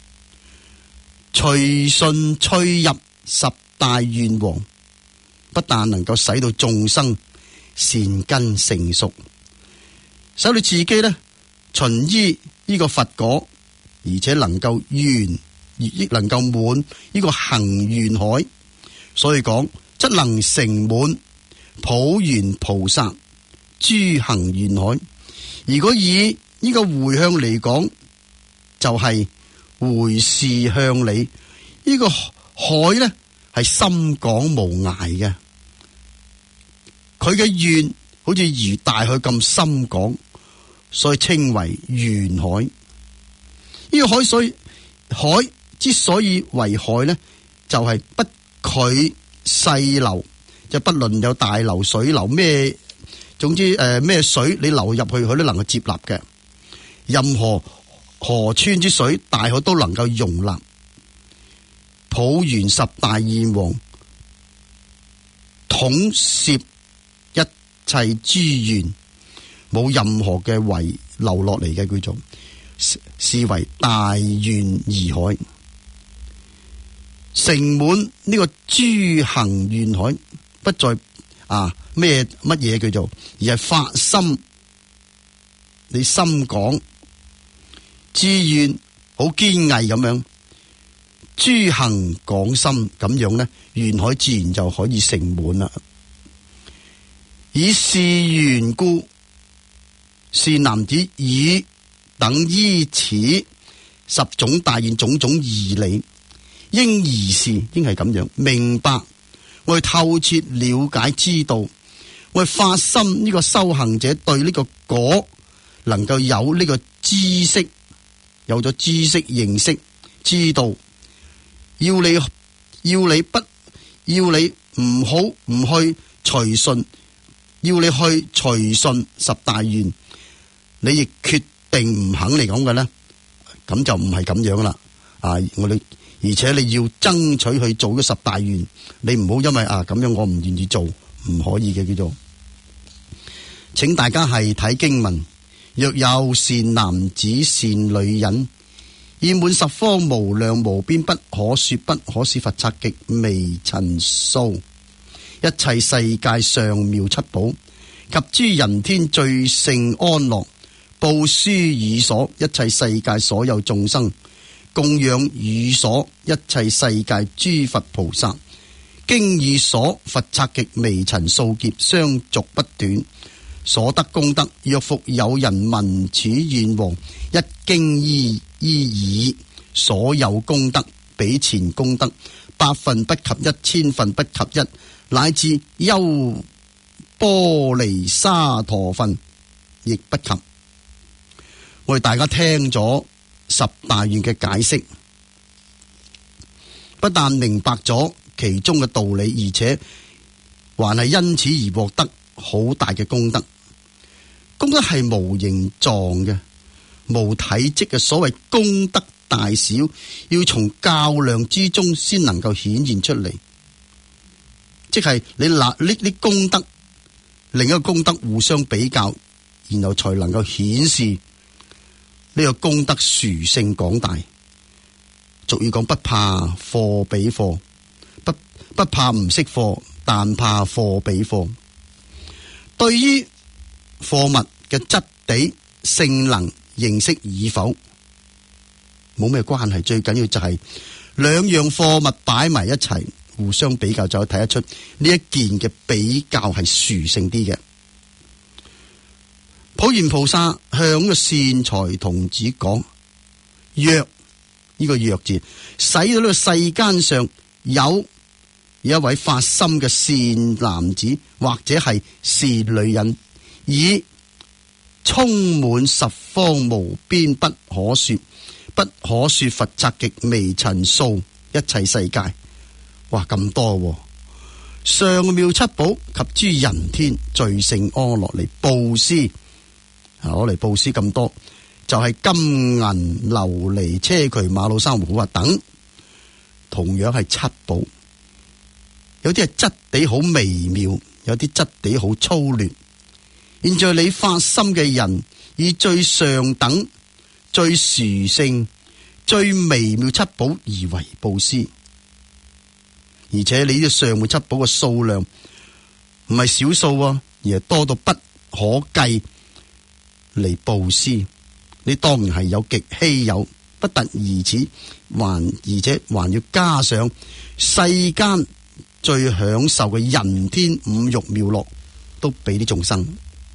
隨順趣入十大願王，不但能夠使到眾生善根成熟，使到自己呢循依呢個佛果，而且能夠圓，亦能夠滿呢個行願海。所以講，則能成滿普賢菩薩諸行願海。如果以呢個回向嚟講，就係回視向你呢個海呢係深廣無涯嘅，佢嘅願好似如大海咁深廣，所以稱為願海。呢個海之所以為海呢，就係不拒細流，就不論有大流、水流咩，總之咩水你流入去，佢都能夠接納嘅。任何河川之水，大海都能夠容納。普賢十大願王統攝一切諸願，冇任何嘅遺留落嚟嘅，叫做視為大願義海。成滿呢個諸行願海，不再乜嘢叫做，而係發心，你心講志願好堅毅咁樣，諸行廣深咁樣呢，願海自然就可以成滿啦。以是緣故，善男子以等依此十種大願種種義理，應如是，應係咁樣明白，我哋透徹了解知道，我哋發心呢個修行者對呢個果能夠有呢個知識，有咗知識認識知道，要你唔好唔去隨順，要你去隨順十大願，你亦決定唔肯嚟講嘅呢，咁就唔係咁樣啦。而且你要爭取去做咗十大願，你唔好因為咁樣我唔願意做，唔可以嘅，叫做。請大家係睇經文，若有善男子善女人，現滿十方無量無邊不可說不可思佛剎極微塵數，一切世界上妙七寶及諸人天最勝安樂，布施與所一切世界所有眾生，供養與所一切世界諸佛菩薩，經與所佛剎極微塵數劫相續不斷，所得功德，若復有人聞此願王一經依已，所有功德比前功德百分不及一，千分不及一，乃至優波離沙陀分亦不及。我哋大家聽咗十大願嘅解釋，不但明白咗其中嘅道理，而且還係因此而獲得好大嘅功德。功德係無形狀嘅，無體積嘅，所謂功德大小，要從較量之中先能夠顯現出嚟。即係你拿呢啲功德，另一個功德互相比較，然後才能夠顯示呢個功德殊勝廣大。俗語講不怕貨比貨，不怕唔識貨，但怕貨比貨。對於貨物嘅質地性能認識與否冇咩關係，最緊要就係兩樣貨物擺埋一齊， 互相比較就可以睇得出呢一件嘅比較係殊勝啲嘅。普賢菩薩向個善財童子講：若呢個若字，使到呢個世間上有一位發心嘅善男子或者係善女人，以充滿十方無邊不可說佛剎極微塵數一切世界。哇，咁多喎！上妙七寶及諸人天聚盛安樂嚟布施，攞嚟布施咁多，就係金銀琉璃車渠馬路珊瑚啊等，同樣係七寶。有啲係質地好微妙，有啲質地好粗劣。現在你發心嘅人，以最上等、最殊勝、最微妙七寶而為布施，而且你呢個上妙七寶嘅數量唔係少數，而係多到不可計嚟布施。你當然係有極稀有，不特而此，而且還要加上世間最享受嘅人天五欲妙樂，都俾啲眾生。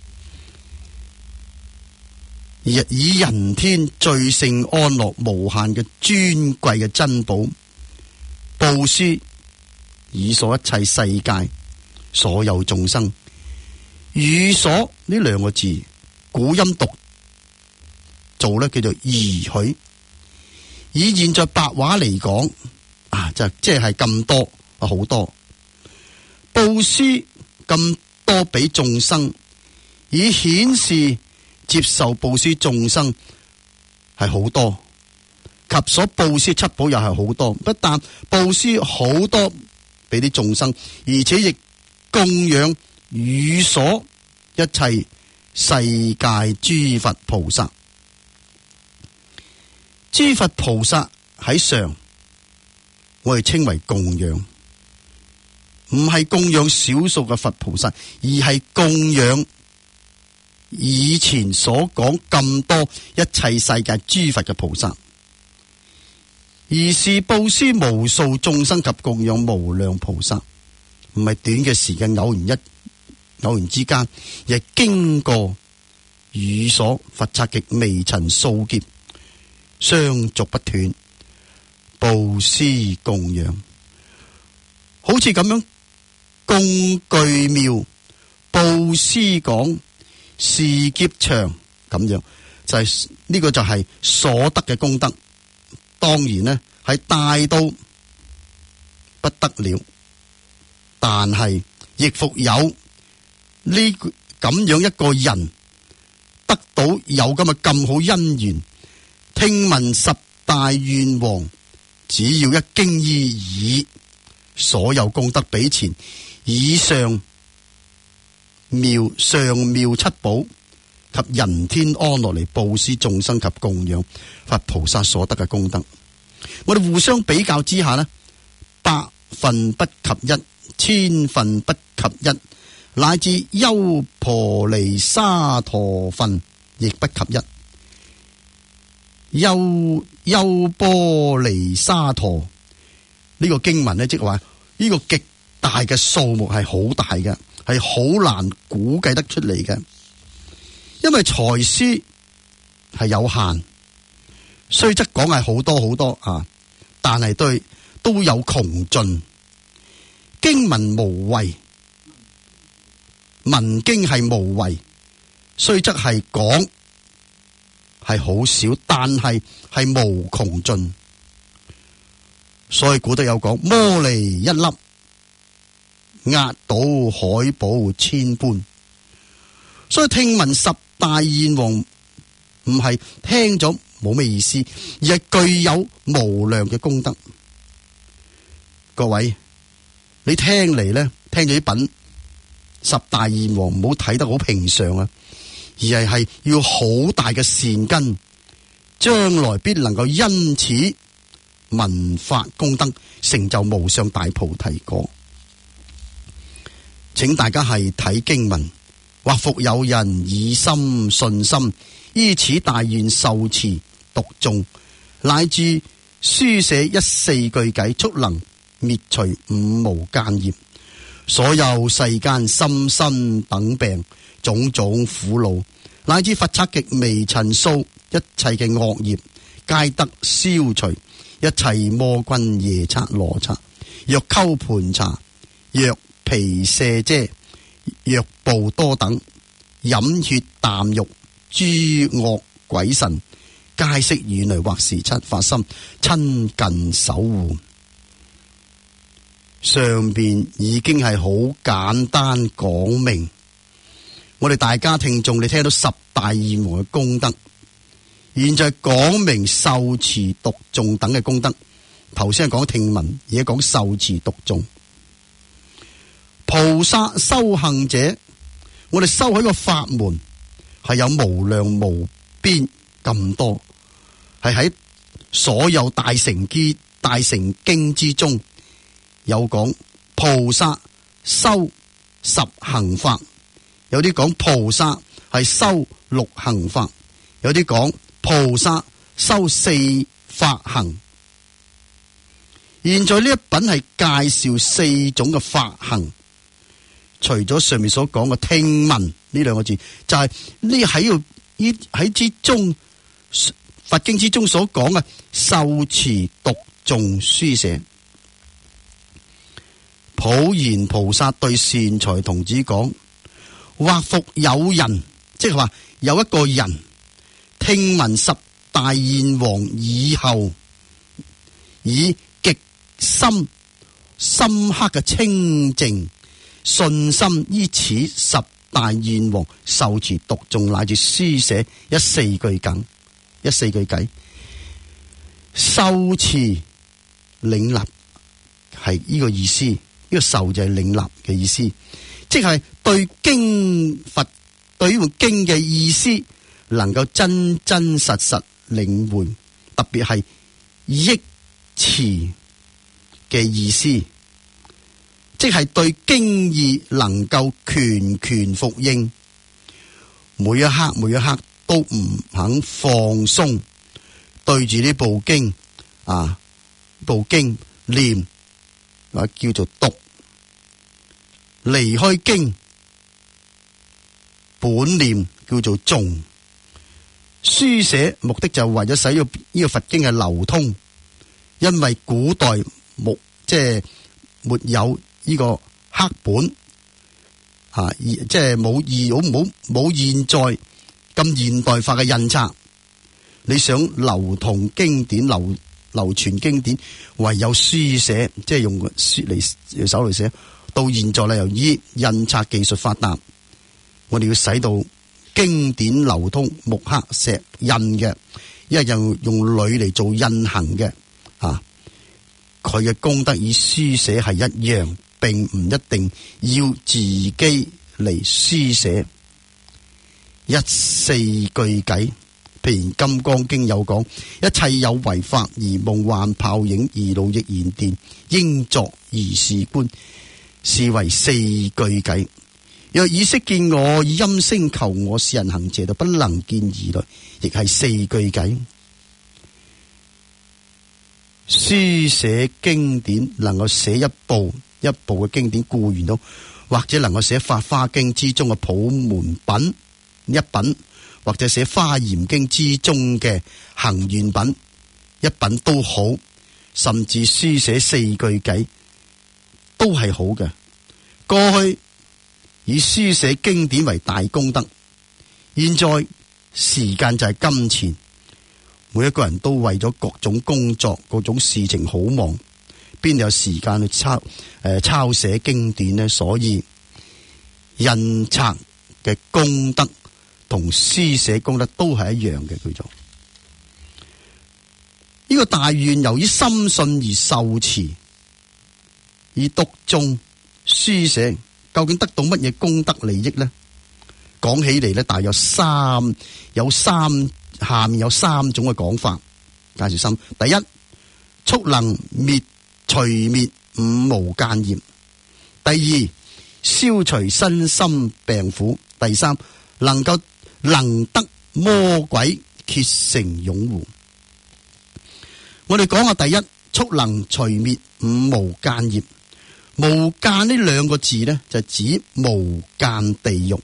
而以人天最勝安樂無限嘅尊貴嘅珍寶布施，以所一切世界所有眾生。與所呢兩個字，古音讀做呢叫做宜許。以現在白話嚟講，就即係咁多好多布施咁多俾眾生，以顯示接受布施眾生係好多，及所布施七寶又係好多。不但布施好多俾啲眾生，而且亦供養與所一切世界諸佛菩薩。諸佛菩薩喺上，我哋稱為供養，唔係供養少數嘅佛菩薩，而係供養以前所講咁多一切世界諸佛嘅菩薩，而是布施無數眾生及供養無量菩薩，唔係短嘅時間偶然之間，而係經過與所佛剎極微塵數劫相續不斷布施供養，好似咁樣供具妙布施講時劫長咁樣，就係呢個就係所得嘅功德。當然呢係大到不得了，但係亦復有呢咁樣一個人得到有咁嘅咁好因緣，聽聞十大願王只要一經依耳，所有功德比前以上妙七寶及人天安樂嚟布施眾生及供養佛菩薩所得嘅功德。我哋互相比較之下呢，百分不及一，千分不及一，乃至優婆離沙陀分亦不及一。優波離沙陀呢個經文呢，即係話呢個極大嘅數目係好大嘅，係好難估計得出嚟嘅。因為財施係有限，雖則講係好多好多但係都有窮盡。經文無為，文經係無為，雖則係講係好少，但係無窮盡。所以古德有講，摩尼一粒壓倒海寶千般。所以聽聞十大願王唔係聽咗冇咩意思，而係具有無量嘅功德。各位，你聽嚟呢，聽咗啲品十大願王，唔好睇得好平常啊，而係要好大嘅善根，將來必能夠因此聞發功德，成就無上大菩提果。請大家係睇經文，或復有人以心信心，依此大願受持讀誦，乃至書寫一四句偈，速能滅除五無間業，所有世間心身等病種種苦惱，乃至佛剎極微塵數一切嘅惡業，皆得消除。一切魔君夜叉羅剎，若鳩盤查，若皮舍遮，若怖多等，飲血啖肉，諸惡鬼神，皆悉遠離或時七發心親近守護。上邊已經係好簡單講明，我哋大家聽眾你聽到十大願王嘅功德，現在講明受持讀誦等嘅功德。頭先係講聽聞，而家講受持讀誦。菩薩修行者，我哋修喺個法門係有無量無邊咁多，係喺所有大乘經之中有講菩薩修十行法，有啲講菩薩係修六行法，有啲講菩薩修四法行。現在呢一品係介紹四種嘅法行，除咗上面所講嘅聽聞呢兩個字，就係呢喺之中佛經之中所講嘅受持讀誦書寫。普賢菩薩對善財童子講：或復有人，即係話有一個人聽聞十大願王以後，以極深刻嘅清淨信心，依此十大願王受持讀誦乃至書寫一四句偈，受持領納係呢個意思。呢個受就係領納嘅意思，即係對經佛對呢本經嘅意思能夠真真實實領會，特別係憶持嘅意思，即係對經義能夠拳拳服應，每一刻都唔肯放鬆，對住呢部經部經念或叫做讀，離開經本念叫做誦，書寫目的就為咗使呢個佛經係流通，因為古代沒有呢個黑本即係冇現在咁現代化嘅印刷，你想流通經典流傳經典，唯有書寫，即係用個書嚟手嚟寫。到現在咧，由於印刷技術發達，我哋要使到經典流通，木刻石印嘅，因為又用鋁嚟做印行嘅，佢嘅功德與書寫係一樣，並唔一定要自己嚟書寫一四句偈。譬如《金剛經》有講：一切有為法而夢幻泡影而勞役燃電，應作如是觀，是為四句偈。若以色見我，以音聲求我，是人行邪道，不能見疑慮，亦係四句偈。書寫經典能夠寫一部嘅經典固然到，或者能夠寫《法華經》之中嘅普門品一品，或者寫《華嚴經》之中嘅行願品一品都好，甚至書寫四句偈都係好嘅。過去以書寫經典為大功德，現在時間就係金錢，每一個人都為咗各種工作、各種事情好忙，邊有時間去抄寫經典呢？所以印刷嘅功德同書寫功德都係一樣嘅，叫做呢個大願，由於深信而受持，而讀誦書寫，究竟得到乜嘢功德利益呢？講起嚟呢，大約下面有三種嘅講法。介紹心，第一，速能除滅五無間業；第二，消除身心病苦；第三，能得魔鬼結成擁護。我哋講下第一，速能除滅無間業。無間呢兩個字呢，就指無間地獄。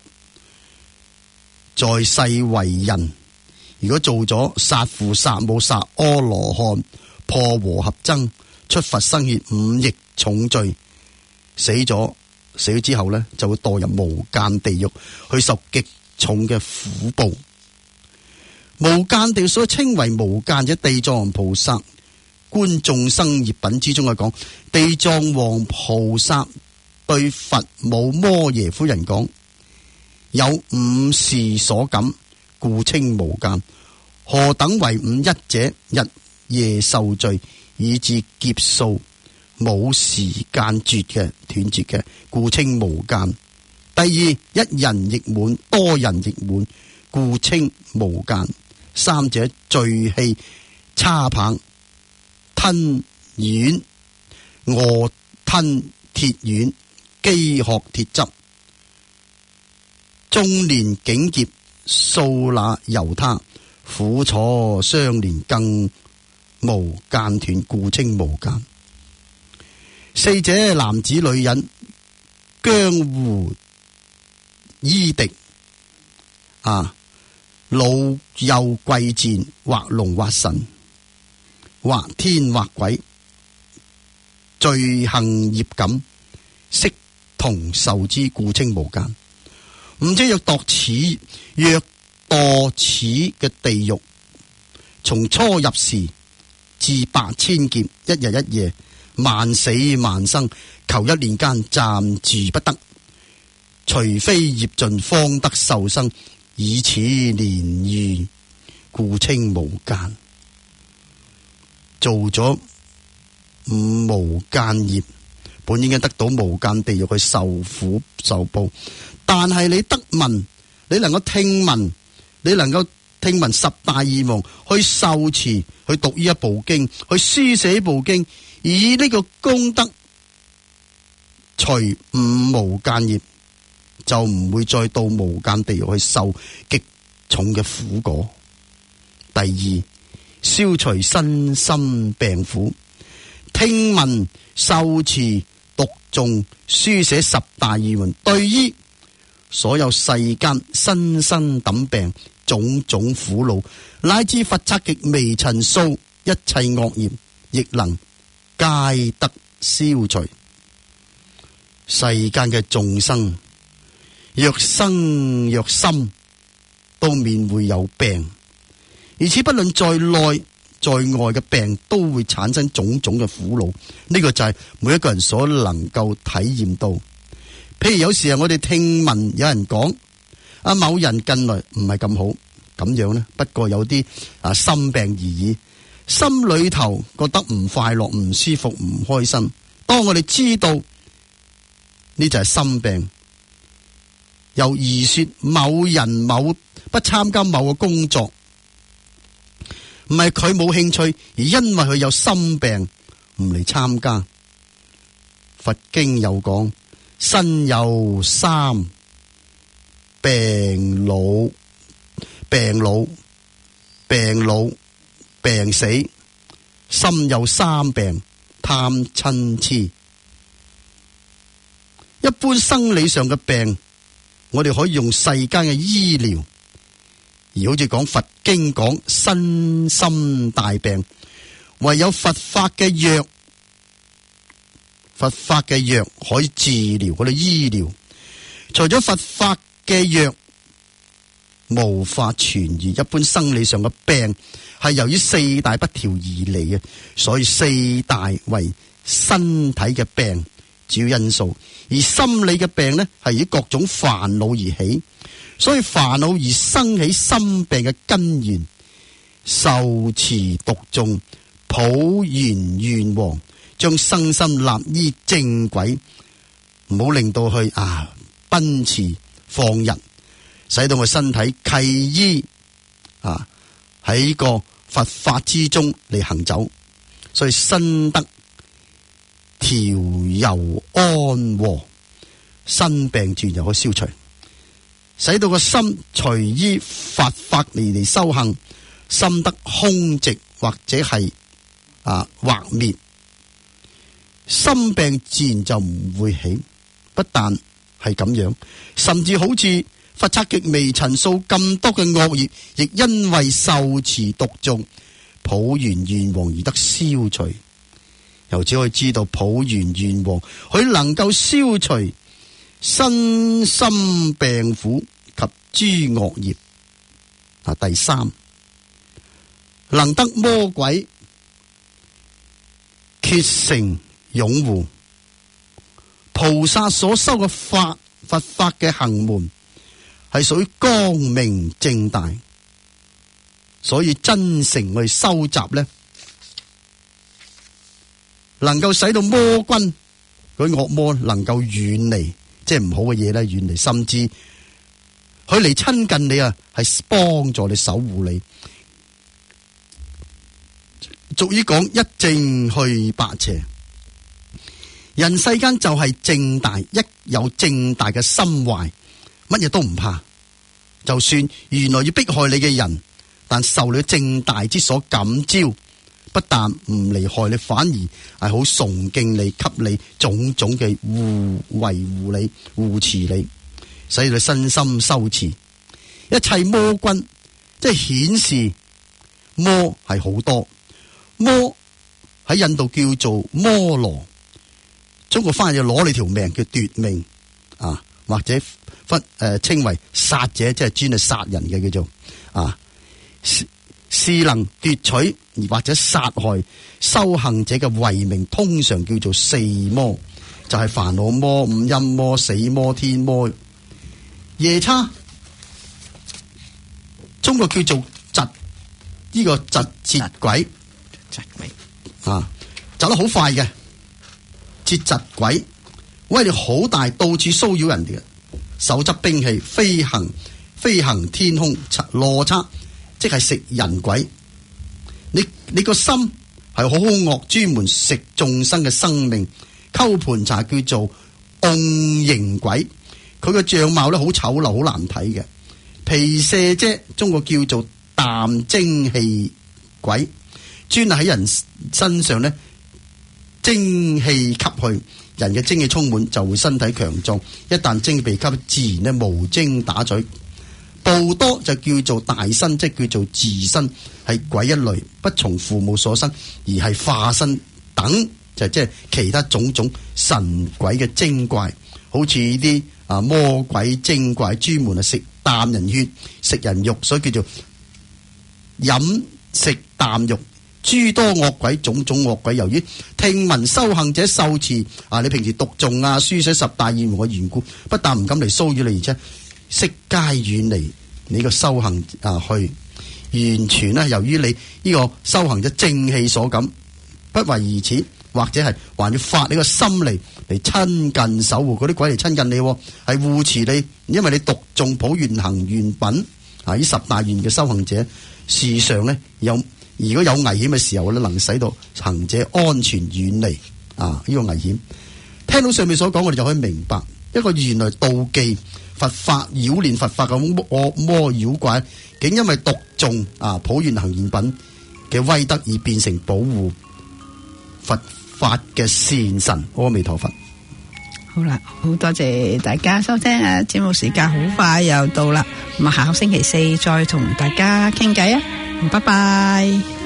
在世為人，如果做咗殺父殺母殺阿羅漢破和合僧出佛生血五逆重罪，死咗之後呢，就會墮入無間地獄，去受極重嘅苦報。無間地獄所稱為無間者，地藏王菩薩觀眾生業品之中係講，地藏王菩薩對佛母摩耶夫人講，有五事所感，故稱無間。何等為五？一者，日夜受罪，以致劫數冇時間絕嘅斷絕嘅，故稱無間。第二，一人亦滿，多人亦滿，故稱無間。三者，聚氣叉棒吞丸餓吞鐵丸飢渴鐵汁，終年警劫掃那由他，苦楚相連更無間斷，故稱無間。四者，男子女人江湖醫敵老幼貴賤，或龍或神，或天或鬼，罪行業感，悉同受之，故稱無間。五者，若墮此嘅地獄，從初入時至8000劫，一日一夜，萬死萬生，求一年間暫住不得，除非業盡方得受生，以此年月，故稱無間。做咗無間業，本應該得到無間地獄去受苦受報，但係你得聞，你能夠聽聞，你能夠聽聞十大義王去受持，去讀呢一部經，去書寫呢部經，以呢個功德除五無間業，就唔會再到無間地獄去受極重嘅苦果。第二，消除身心病苦，聽聞受持讀誦書寫十大義文，對於所有世間身心等病種種苦惱，乃至佛剎極微塵數一切惡業，亦能皆得消除。世間嘅眾生若生若心，都免會有病，而且不論在內在外嘅病，都會產生種種嘅苦惱。呢個就係每一個人所能夠體驗到。譬如有時候我哋聽聞有人講某人近來唔係咁好，咁樣呢，不過有啲心病而已，心裏頭覺得唔快樂、唔舒服、唔開心。當我哋知道呢就係心病，又而說某人不參加某個工作，唔係佢冇興趣，而因為佢有心病唔嚟參加。佛經有講，身有三病老病死，心有三病貪嗔癡。一般生理上嘅病，我哋可以用世間嘅醫療，而好似講佛經講身心大病，唯有佛法嘅藥可以治療我哋醫療。除咗佛法嘅藥無法痊愈，一般生理上嘅病係由於四大不調而嚟嘅，所以四大為身體嘅病主要因素，而心理嘅病呢係以各種煩惱而起，所以煩惱而生起心病嘅根源。受持讀誦普賢願王，將身心立於正軌，唔好令到佢奔馳放逸，使到我身體契依喺個佛法之中嚟行走，所以身得調柔安和，身病自然就可以消除，使到個心隨依佛法嚟修行，心得空寂或者係或滅， 心病自然就唔會起。不但係咁樣，甚至好似佛剎極微塵數咁多嘅惡業，亦因為受持讀誦普賢願王而得消除。由此可以知道普賢願王佢能夠消除身心病苦及諸惡業。第三，能得魔鬼決成擁護。菩薩所修嘅佛法嘅行門係屬於光明正大，所以真誠去收集呢，能夠使到魔君嗰啲惡魔能夠遠離，即係唔好嘅嘢咧遠離，甚至佢嚟親近你啊，係幫助你守護你。俗語講一正去百邪。人世間就係正大，一有正大嘅心懷，乜嘢都唔怕。就算原來要迫害你嘅人，但受你正大之所感召，不但唔離害你，反而係好崇敬你，給你種種嘅維護你、護持你，使你身心修持。一切魔君，即係顯示魔係好多。魔喺印度叫做摩羅。中國翻譯就攞你條命，叫奪命啊，或者稱為殺者，即係專係殺人嘅叫做啊，是能奪取而或者殺害修行者嘅慧命，通常叫做四魔，就係煩惱魔、五陰魔、死魔、天魔、夜叉。中國叫做疾，呢個疾節鬼啊，走得好快嘅。節疾鬼威力好大，到處騷擾人哋嘅，手執兵器，飛行天空，羅剎即係食人鬼。你個心係好兇惡，專門食眾生嘅生命。溝盤查叫做甕形鬼，佢個相貌咧好醜陋，好難睇嘅。皮舍姐中國叫做淡精氣鬼，專係喺人身上咧。精氣吸去，人嘅精氣充滿就會身體強壯，一旦精氣被吸，自然咧無精打采。暴多就叫做大身，即係叫做自身，係鬼一類，不從父母所生，而係化身等，就即係其他種種神鬼嘅精怪，好似啲魔鬼精怪，專門係食啖人血、食人肉，所以叫做飲食啖肉。諸多惡鬼，種種惡鬼，由於聽聞修行者受持你平時讀誦書寫十大願王嘅緣故，不但唔敢嚟騷擾你，而且悉皆遠離你個修行去，完全咧由於你呢個修行者正氣所感，不為如此，或者係還要發你個心嚟親近守護嗰啲鬼嚟親近你，係護持你，因為你讀誦普願行願品呢十大願嘅修行者，事實上咧如果有危險嘅時候咧，能使到行者安全遠離呢個危險。聽到上面所講，我哋就可以明白一個原來妒忌佛法、擾亂佛法嘅惡魔妖怪，竟因為讀誦普願行願品嘅威德而變成保護佛法嘅善神。阿彌陀佛。 好啦，好多謝大家收聽啊！節目時間好快又到啦，咁下個星期四再同大家傾偈啊！拜拜。